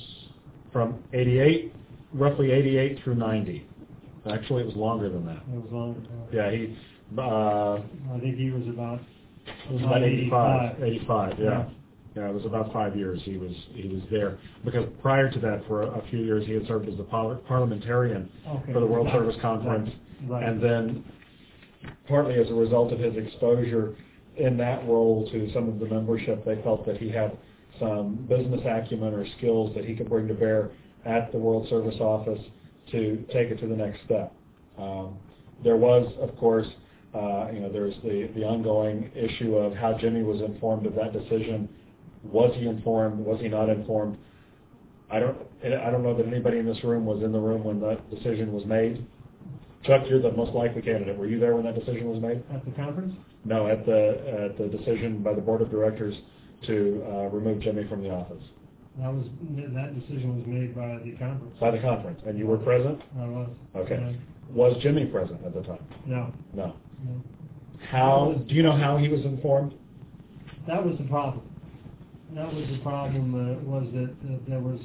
from eighty-eight, roughly eighty-eight through ninety. Actually, it was longer than that. It was longer. Yeah, he, uh, I think he was about... it was about eighty-five. eighty-five. eighty-five, yeah. Yeah. Yeah, it was about five years he was he was there. Because prior to that, for a, a few years, he had served as a par- parliamentarian Okay. for the World Right. Service Conference. Right. And then, partly as a result of his exposure in that role to some of the membership, they felt that he had some business acumen or skills that he could bring to bear at the World Service Office to take it to the next step. Um, there was, of course, uh, you know, there's the, the ongoing issue of how Jimmy was informed of that decision. Was he informed? Was he not informed? I don't. I don't know that anybody in this room was in the room when that decision was made. Chuck, you're the most likely candidate. Were you there when that decision was made? At the conference? No, at the at the decision by the board of directors to uh, remove Jimmy from the office. That was, that decision was made by the conference. By the conference, and you were present? I was. Okay. Yeah. Was Jimmy present at the time? No. No. No. How? Do you know how he was informed? That was the problem. That was the problem, uh, was that uh, there was,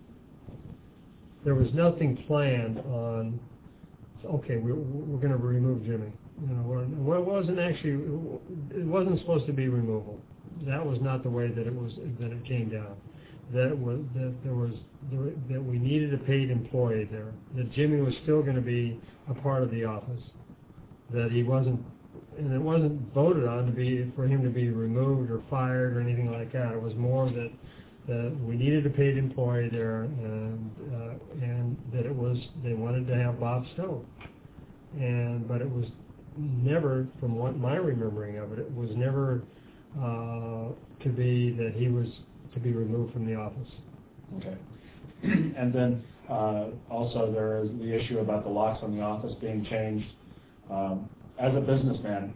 there was nothing planned on, okay, we're, we're going to remove Jimmy. You know, well, it wasn't actually, it wasn't supposed to be removal. That was not the way that it was, that it came down. That it was, that there was, that we needed a paid employee there. That Jimmy was still going to be a part of the office. That he wasn't, and it wasn't voted on to be, for him to be removed or fired or anything like that. It was more that, that we needed a paid employee there, and, uh, and that it was, they wanted to have Bob Stone. and but it was never, from what my remembering of it, it was never uh, to be that he was to be removed from the office. Okay. And then uh, also there is the issue about the locks on the office being changed. Um, as a businessman,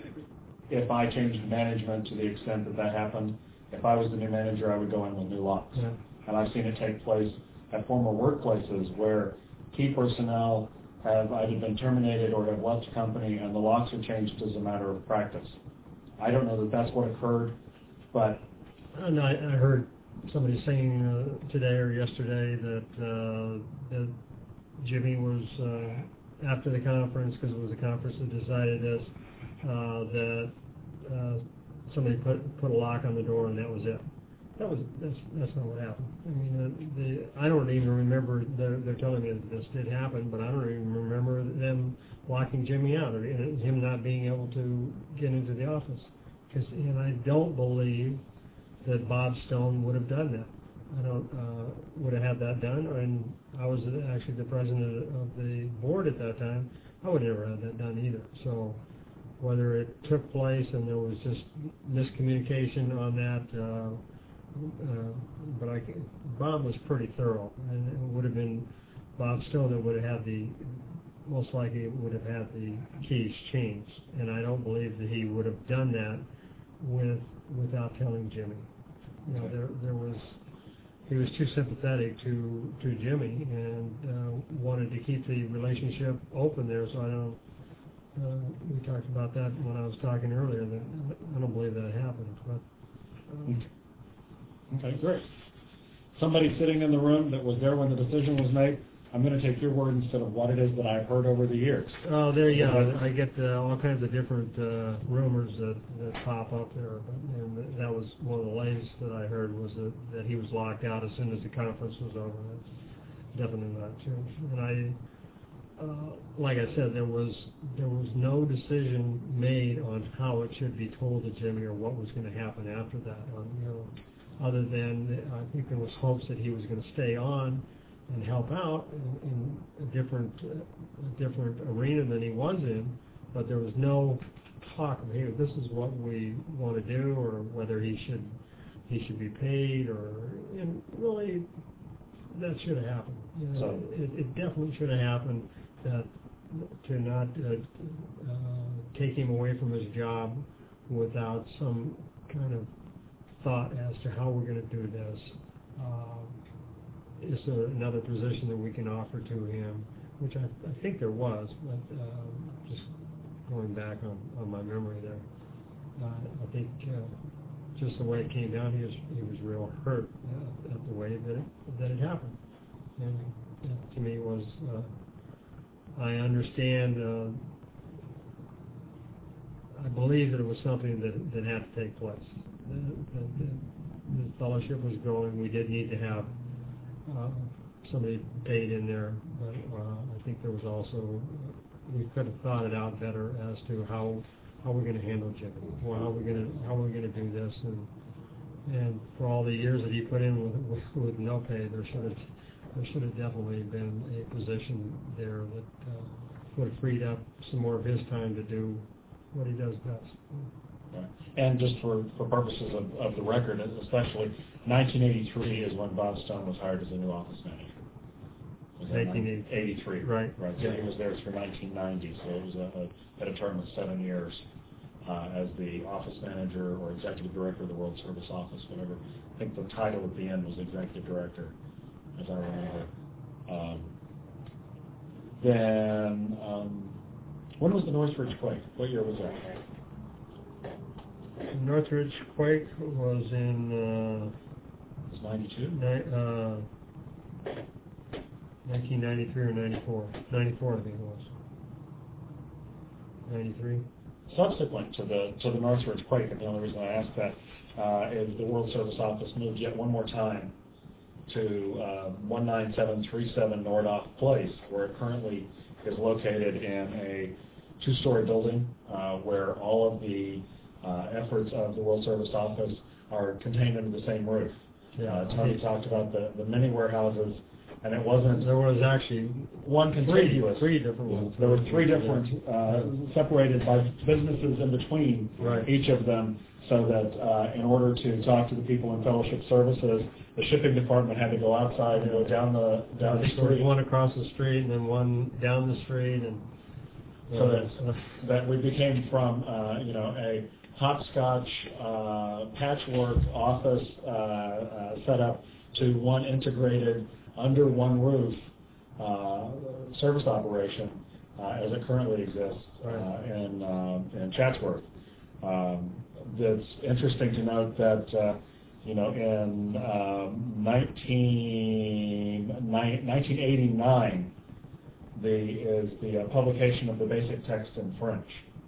if I changed management to the extent that that happened, if I was the new manager, I would go in with new locks. Yeah. And I've seen it take place at former workplaces where key personnel have either been terminated or have left the company, and the locks are changed as a matter of practice. I don't know that that's what occurred, but... And I, I heard somebody saying uh, today or yesterday that, uh, that Jimmy was, uh, after the conference, because it was a conference that decided this, uh, that uh, somebody put put a lock on the door and that was it. That was that's that's not what happened. I mean, uh, the I don't even remember. They're, they're telling me that this did happen, but I don't even remember them locking Jimmy out or him not being able to get into the office. Because and I don't believe that Bob Stone would have done that. I don't uh, would have had that done. And I was actually the president of the board at that time. I would never have that done either. So whether it took place and there was just miscommunication on that. Uh, Uh, but I, Bob was pretty thorough, and it would have been Bob Stone that would have had the, most likely would have had the keys changed, and I don't believe that he would have done that with without telling Jimmy. You know, there there was, he was too sympathetic to to Jimmy and uh, wanted to keep the relationship open there. So I don't. Uh, we talked about that when I was talking earlier. That I don't believe that happened, but. Um, Okay, great. Somebody sitting in the room that was there when the decision was made, I'm going to take your word instead of what it is that I've heard over the years. Oh, there, yeah, I get uh, all kinds of different uh, rumors that, that pop up there, and that was one of the latest that I heard was that, that he was locked out as soon as the conference was over. That's definitely not true. And I, uh, like I said, there was there was no decision made on how it should be told to Jimmy or what was going to happen after that. Um, you know. Other than I think there was hopes that he was going to stay on and help out in, in a different uh, a different arena than he was in, but there was no talk of, hey, this is what we want to do, or whether he should he should be paid, or and really that should have happened. You know, so it, it definitely should have happened that to not uh, uh, take him away from his job without some kind of thought as to how we're going to do this. Um, is there another position that we can offer to him, which I, I think there was, but um, just going back on, on my memory there, uh, I think uh, just the way it came down, he was he was real hurt uh, at the way that it, that it happened, and that to me was uh, I understand. Uh, I believe that it was something that that had to take place. The, the, the fellowship was growing. We did need to have uh, somebody paid in there, but uh, I think there was also, we could have thought it out better as to how how we're going to handle Jimmy, or how we're going to how we're going to do this, and and for all the years that he put in with with, with no pay, there should have there should have definitely been a position there that uh, would have freed up some more of his time to do what he does best. Right. And just for, for purposes of, of the record, especially, nineteen eighty-three is when Bob Stone was hired as the new office manager. nineteen eighty-three. Right. Right. So yeah. He was there through nineteen ninety, so it was a, a, a term of seven years uh, as the office manager or executive director of the World Service Office, whatever. I think the title at the end was executive director, as I remember. Um, then, um, when was the Northridge quake? What year was that? Northridge quake was in uh, it was ninety-two? Ni- uh, nineteen ninety-three or ninety-four. ninety-four, I think it was. ninety-three. Subsequent to the to the Northridge quake, and the only reason I ask that uh, is the World Service Office moved yet one more time to uh, one nine seven three seven Nordoff Place, where it currently is located in a two-story building uh, where all of the Uh, efforts of the World Service Office are contained under the same roof. Yeah. Uh, Tony talked about the, the many warehouses and it wasn't There was actually one contiguous. three, three different ones. There were three different, uh, separated by businesses in between Right. each of them, so that uh, in order to talk to the people in Fellowship Services, the shipping department had to go outside and go down the down I the think there was street. one across the street and then one down the street, and So that that we became from uh, you know a hopscotch uh, patchwork office uh, uh, setup to one integrated under one roof uh, service operation uh, as it currently exists uh, in uh, in Chatsworth. Um, it's interesting to note that uh, you know in um, nineteen eighty-nine the is the uh, publication of the basic text in French.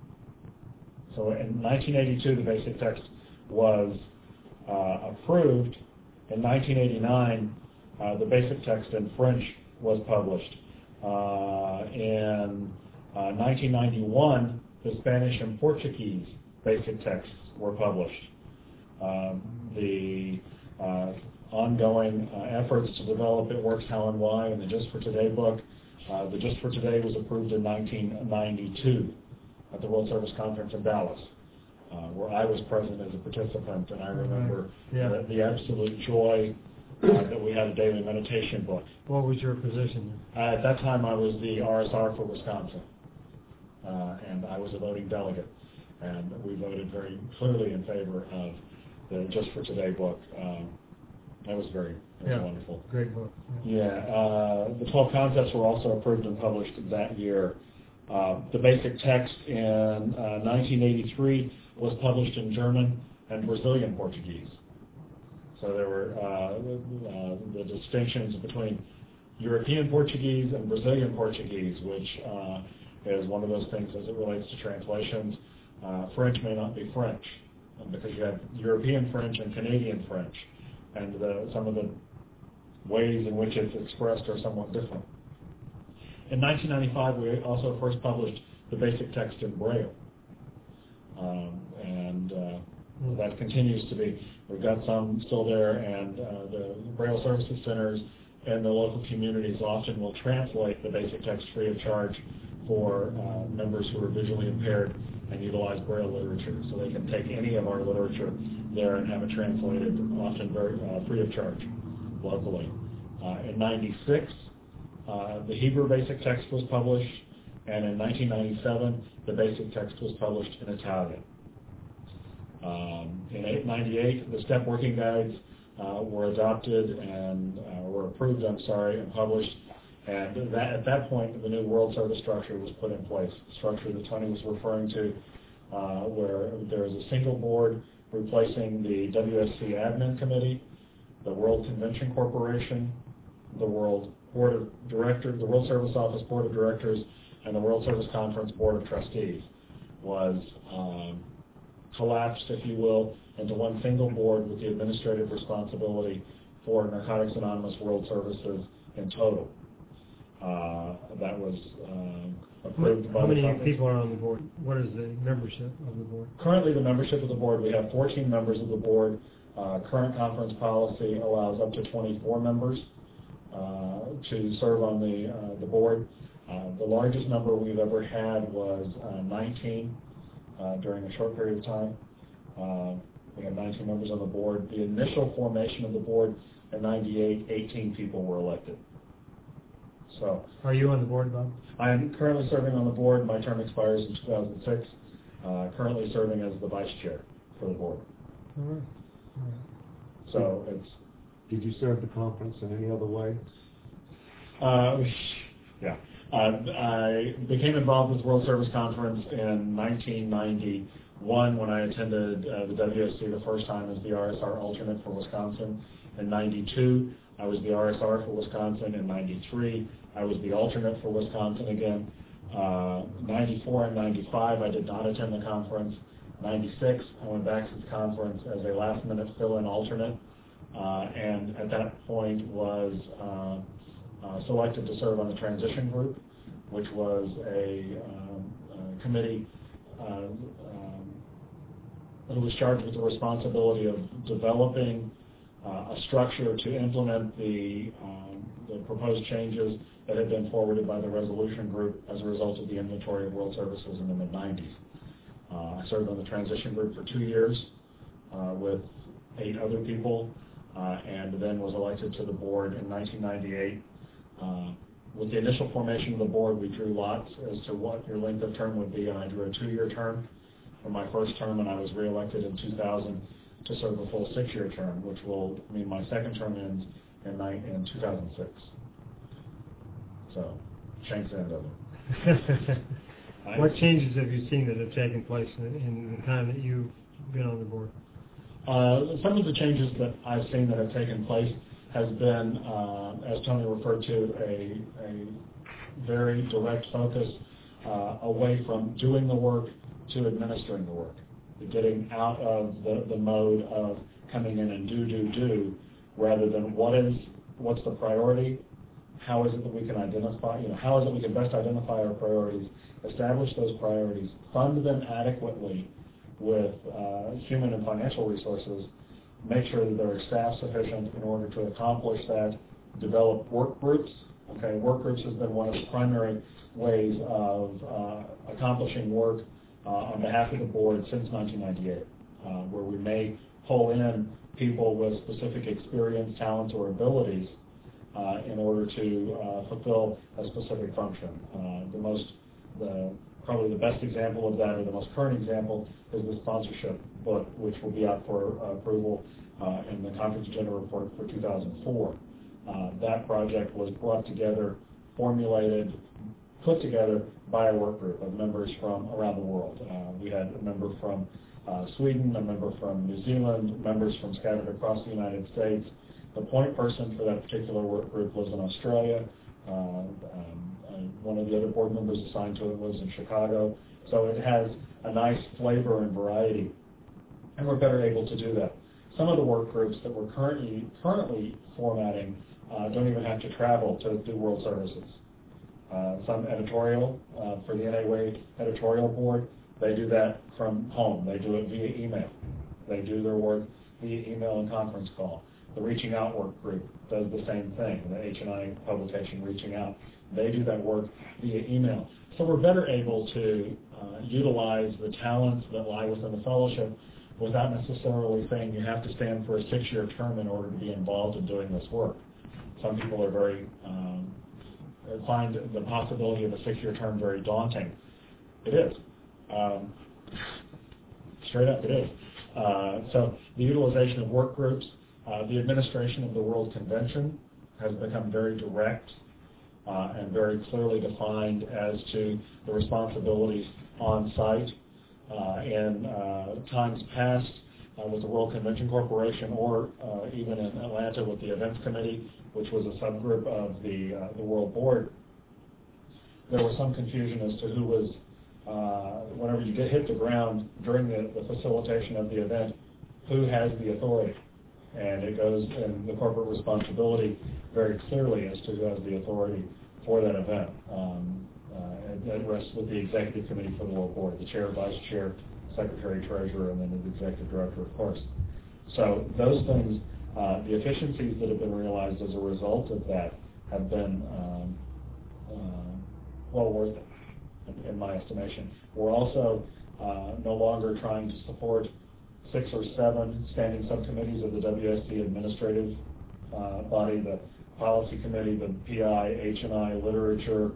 So in nineteen eighty-two, the basic text was uh, approved. In nineteen eighty-nine, uh, the basic text in French was published. Uh, in uh, nineteen ninety-one, the Spanish and Portuguese basic texts were published. Um, the uh, ongoing uh, efforts to develop It Works How and Why and the Just for Today book, uh, the Just for Today was approved in nineteen ninety-two. At the World Service Conference in Dallas, uh, where I was present as a participant, and I remember yeah. the, the absolute joy uh, that we had a daily meditation book. What was your position? Uh, at that time, I was the R S R for Wisconsin, uh, and I was a voting delegate, and we voted very clearly in favor of the Just for Today book. Um, that was very that was yeah. wonderful. Great book. Yeah, yeah uh, the twelve concepts were also approved and published that year. Uh, the basic text in uh, nineteen eighty-three was published in German and Brazilian Portuguese. So there were uh, uh, the distinctions between European Portuguese and Brazilian Portuguese, which uh, is one of those things as it relates to translations. Uh, French may not be French, because you have European French and Canadian French, and the, some of the ways in which it's expressed are somewhat different. In nineteen ninety-five, we also first published the basic text in Braille, um, and uh, that continues to be. We've got some still there, and uh, the Braille Services Centers and the local communities often will translate the basic text free of charge for uh, members who are visually impaired and utilize Braille literature. So they can take any of our literature there and have it translated, often very uh, free of charge, locally. Uh, in ninety-six, Uh, the Hebrew basic text was published, and in nineteen ninety-seven, the basic text was published in Italian. Um, in ninety-eight, the STEP working guides uh, were adopted and uh, were approved, I'm sorry, and published. And that, at that point, the new World Service structure was put in place, the structure that Tony was referring to, uh, where there is a single board replacing the W S C Admin Committee, the World Convention Corporation, the World Board of Directors, the World Service Office Board of Directors, and the World Service Conference Board of Trustees was um, collapsed, if you will, into one single board with the administrative responsibility for Narcotics Anonymous World Services in total. Uh, that was uh, approved by How the many conference. people are on the board? What is the membership of the board? Currently, the membership of the board, we have fourteen members of the board. Uh, current conference policy allows up to twenty-four members Uh, to serve on the uh, the board. Uh, the largest number we've ever had was uh, nineteen uh, during a short period of time. Uh, we have nineteen members on the board. The initial formation of the board in ninety-eight, eighteen people were elected. So, are you on the board, Bob? I am currently serving on the board. My term expires in two thousand six. Uh, currently serving as the vice chair for the board. All right. All right. So it's. Did you serve the conference in any other way? Uh, yeah. Uh, I became involved with World Service Conference in nineteen ninety-one when I attended uh, the W S C the first time as the R S R alternate for Wisconsin. In ninety-two, I was the R S R for Wisconsin. In ninety-three, I was the alternate for Wisconsin again. Uh, ninety-four and ninety-five, I did not attend the conference. ninety-six, I went back to the conference as a last-minute fill-in alternate. Uh, and at that point was uh, uh, selected to serve on the transition group, which was a, um, a committee uh, um, that was charged with the responsibility of developing uh, a structure to implement the, um, the proposed changes that had been forwarded by the resolution group as a result of the inventory of world services in the mid nineties. Uh, I served on the transition group for two years uh, with eight other people, uh, and then was elected to the board in nineteen ninety-eight. Uh, with the initial formation of the board, we drew lots as to what your length of term would be, and I drew a two-year term for my first term, and I was reelected in two thousand to serve a full six-year term, which will mean my second term ends in, nine, in two thousand six. So, shanks end of it. What changes have you seen that have taken place in, in the time that you've been on the board? Uh, some of the changes that I've seen that have taken place has been, uh, as Tony referred to, a, a very direct focus uh, away from doing the work to administering the work. Getting out of the, the mode of coming in and do, do, do, rather than what is, what's the priority, how is it that we can identify, you know, how is it we can best identify our priorities, establish those priorities, fund them adequately with uh, human and financial resources, make sure that there are staff sufficient in order to accomplish that, develop work groups. Okay, work groups has been one of the primary ways of uh, accomplishing work uh, on behalf of the board since nineteen ninety-eight, uh, where we may pull in people with specific experience, talents, or abilities uh, in order to uh, fulfill a specific function. Uh, the most, the probably the best example of that, or the most current example, is the sponsorship book, which will be out for uh, approval uh, in the conference agenda report for two thousand four. Uh, that project was brought together, formulated, put together by a work group of members from around the world. Uh, we had a member from uh, Sweden, a member from New Zealand, members from scattered across the United States. The point person for that particular work group lives in Australia. Uh, um, one of the other board members assigned to it lives in Chicago. So it has a nice flavor and variety, and we're better able to do that. Some of the work groups that we're currently currently formatting uh, don't even have to travel to do World Services. Uh, some editorial, uh, for the N A W A editorial board, they do that from home. They do it via email. They do their work via email and conference call. The Reaching Out work group does the same thing, the H and I publication Reaching Out. They do that work via email. So we're better able to uh, utilize the talents that lie within the fellowship without necessarily saying you have to stand for a six-year term in order to be involved in doing this work. Some people are very, um, find the possibility of a six-year term very daunting. It is. Um, straight up, it is. Uh, so the utilization of work groups, uh, the administration of the World Convention has become very direct uh, and very clearly defined as to the responsibilities on site. Uh, in uh, times past, uh, with the World Convention Corporation, or uh, even in Atlanta with the Events Committee, which was a subgroup of the uh, the World Board, there was some confusion as to who was, uh, whenever you get hit the ground during the, the facilitation of the event, who has the authority. And it goes in the corporate responsibility very clearly as to who has the authority for that event. Um, uh, it rests with the Executive Committee for the World Board, the Chair, Vice Chair, Secretary, Treasurer, and then the Executive Director, of course. So those things, uh, the efficiencies that have been realized as a result of that have been um, uh, well worth it, in, in my estimation. We're also uh, no longer trying to support six or seven standing subcommittees of the W S C administrative uh, body, the Policy Committee, the P I, H and I, Literature,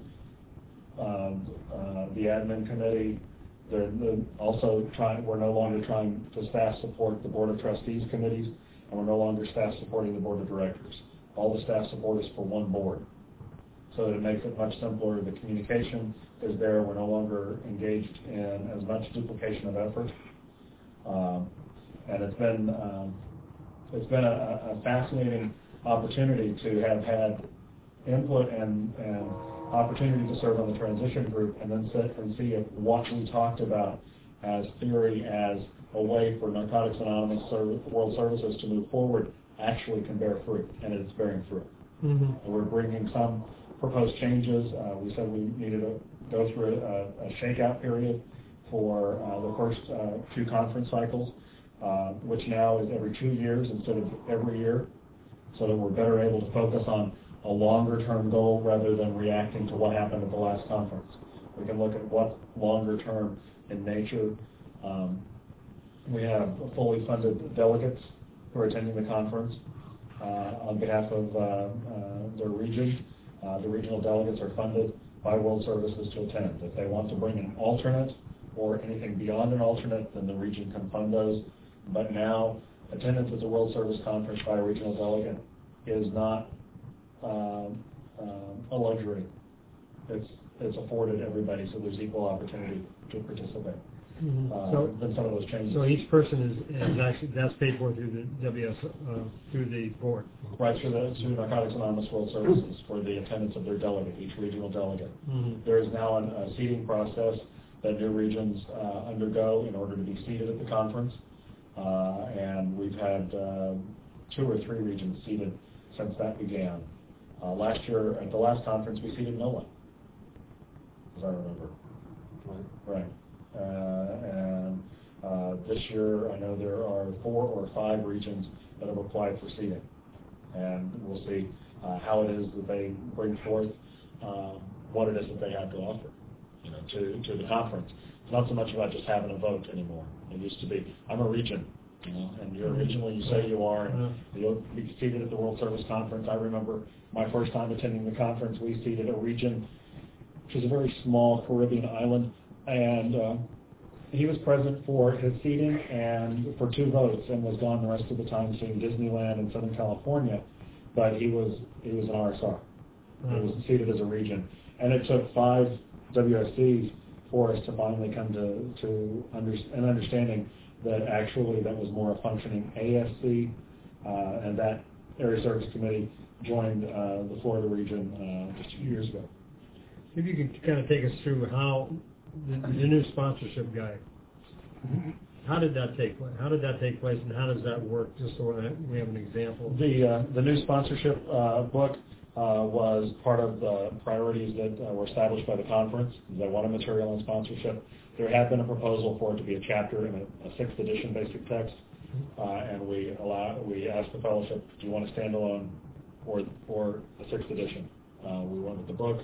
um, uh, the Admin Committee. They're, they're also trying, we're no longer trying to staff support the Board of Trustees committees, and we're no longer staff supporting the Board of Directors. All the staff support is for one board. So that it makes it much simpler. The communication is there. We're no longer engaged in as much duplication of effort. Um, and it's been um, it's been a, a fascinating opportunity to have had input and, and opportunity to serve on the transition group, and then sit and see if what we talked about as theory as a way for Narcotics Anonymous World Services to move forward actually can bear fruit, and it's bearing fruit. Mm-hmm. We're bringing some proposed changes. Uh, we said we needed to go through a, a shakeout period for uh, the first uh, two conference cycles. uh, which now is every two years instead of every year, so that we're better able to focus on a longer-term goal rather than reacting to what happened at the last conference. We can look at what's longer-term in nature. Um, we have fully funded delegates who are attending the conference uh, on behalf of uh, uh, their region. Uh, the regional delegates are funded by World Services to attend. If they want to bring an alternate or anything beyond an alternate, then the region can fund those. But now, attendance at the World Service Conference by a regional delegate is not um, um, a luxury. It's it's afforded everybody, so there's equal opportunity to participate. Mm-hmm. Uh, so, then some of those changes. So each person is, is actually, that's paid for through the W S, uh, through the board. Right, through the through Narcotics Anonymous World Services for the attendance of their delegate, each regional delegate. Mm-hmm. There is now an, a seating process that new regions uh, undergo in order to be seated at the conference. Uh, and we've had uh, two or three regions seated since that began. Uh, last year, at the last conference, we seated no one, as I remember. Right. Right. Uh, and uh, this year, I know there are four or five regions that have applied for seating. And we'll see uh, how it is that they bring forth um, what it is that they have to offer, you know, to, to the conference. It's not so much about just having a vote anymore. It used to be, I'm a region, you know, and you're a region when you say you are, and you'll be seated at the World Service Conference. I remember my first time attending the conference, we seated a region, which is a very small Caribbean island, and uh, he was present for his seating and for two votes, and was gone the rest of the time seeing Disneyland in Southern California, but he was he was an R S R. He was seated as a region, and it took five W S Cs for us to finally come to, to under, an understanding that actually that was more a functioning A S C, uh, and that Area Service Committee joined uh, the Florida region uh, just two years ago. If you could kind of take us through how the, the new sponsorship guy, how did that take place? How did that take place, and how does that work? Just so we have an example. The uh, the new sponsorship uh, book uh, was part of the priorities that uh, were established by the conference. They wanted material and sponsorship. There had been a proposal for it to be a chapter in a, a sixth edition basic text, uh, and we allow we asked the fellowship, do you want a standalone or or a sixth edition? Uh, we went with the book.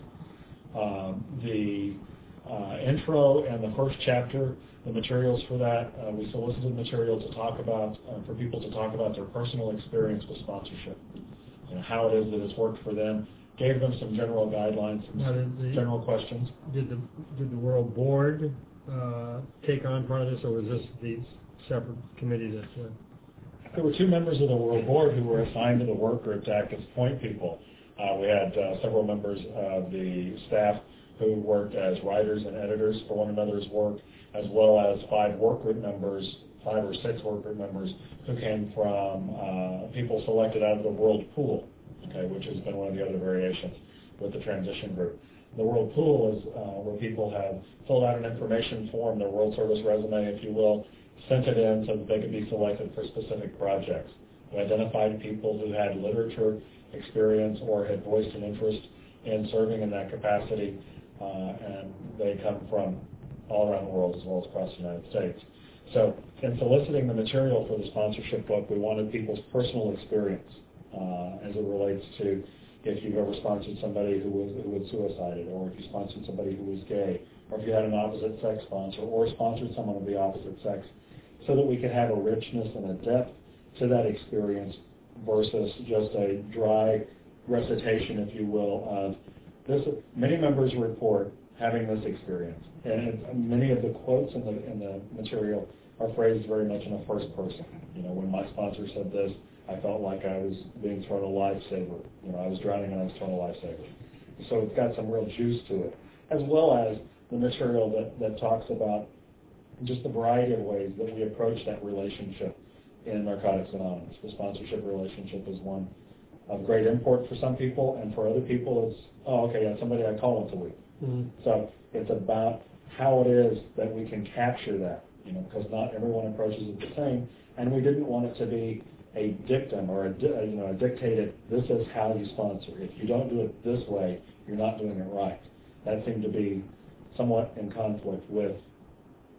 Um, the uh, intro and the first chapter, the materials for that, uh, we solicited material to talk about, uh, for people to talk about their personal experience with sponsorship, you know, how it is that it's worked for them, gave them some general guidelines, some the, general questions. Did the did the World Board uh, take on part of this, or was this the separate committee that? Uh... There were two members of the World Board who were assigned to the work group to act as point people. Uh, we had uh, several members of the staff who worked as writers and editors for one another's work, as well as five work group members, five or six work group members who came from uh, people selected out of the World Pool, okay, which has been one of the other variations with the transition group. The World Pool is uh, where people have filled out an information form, their World Service resume, if you will, sent it in so that they could be selected for specific projects. We identified people who had literature experience or had voiced an interest in serving in that capacity, uh, and they come from all around the world as well as across the United States. So in soliciting the material for the sponsorship book, we wanted people's personal experience uh, as it relates to if you've ever sponsored somebody who was, who was suicided, or if you sponsored somebody who was gay, or if you had an opposite sex sponsor, or sponsored someone of the opposite sex, so that we could have a richness and a depth to that experience versus just a dry recitation, if you will, of this. Many members report having this experience, and it, many of the quotes in the in the material are phrased very much in a first person. You know, when my sponsor said this, I felt like I was being thrown a lifesaver. You know, I was drowning and I was thrown a lifesaver. So it's got some real juice to it, as well as the material that, that talks about just the variety of ways that we approach that relationship in Narcotics Anonymous. The sponsorship relationship is one of great import for some people, and for other people it's, oh, okay, yeah, somebody I call once a week. Mm-hmm. So it's about how it is that we can capture that, you know, because not everyone approaches it the same, and we didn't want it to be a dictum or a, you know, a dictated, this is how you sponsor. If you don't do it this way, you're not doing it right. That seemed to be somewhat in conflict with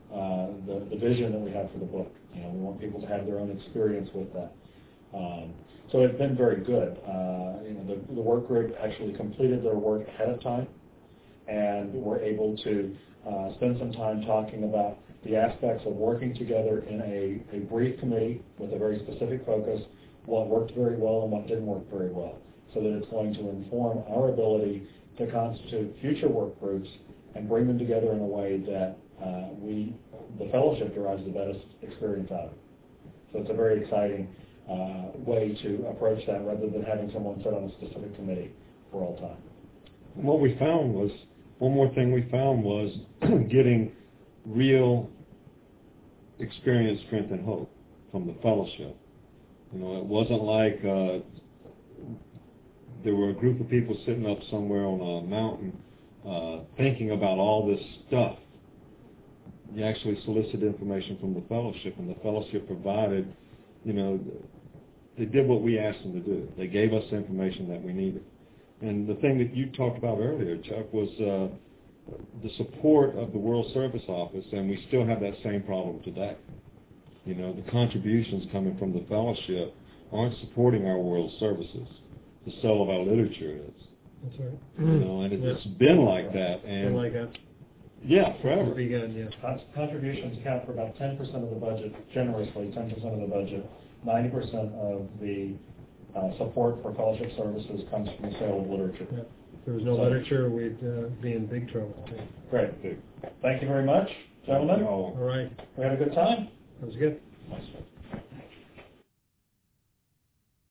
uh, the, the vision that we have for the book. You know, we want people to have their own experience with that. Um, so it's been very good. Uh, you know, the, the work group actually completed their work ahead of time, and were able to uh, spend some time talking about the aspects of working together in a, a brief committee with a very specific focus, what worked very well and what didn't work very well, so that it's going to inform our ability to constitute future work groups and bring them together in a way that uh, we, the fellowship, derives the best experience out of it. So it's a very exciting uh, way to approach that rather than having someone sit on a specific committee for all time. And what we found was, one more thing we found was getting real experience, strength, and hope from the fellowship. You know, it wasn't like uh, there were a group of people sitting up somewhere on a mountain uh, thinking about all this stuff. You actually solicited information from the fellowship, and the fellowship provided, you know, they did what we asked them to do. They gave us the information that we needed. And the thing that you talked about earlier, Chuck, was uh, the support of the World Service Office, and we still have that same problem today. You know, the contributions coming from the fellowship aren't supporting our world services. The sale of our literature is. That's right. You know, and it's been like that. And Been like that. Yeah, forever. Begun, yeah. Con- Contributions count for about ten percent of the budget, generously ten percent of the budget. ninety percent of the uh, support for fellowship services comes from the sale of literature. Yeah. If there was no So- literature, we'd uh, be in big trouble. Yeah. Great. Thank you very much, gentlemen. All right. We had a good time. That was good. Nice.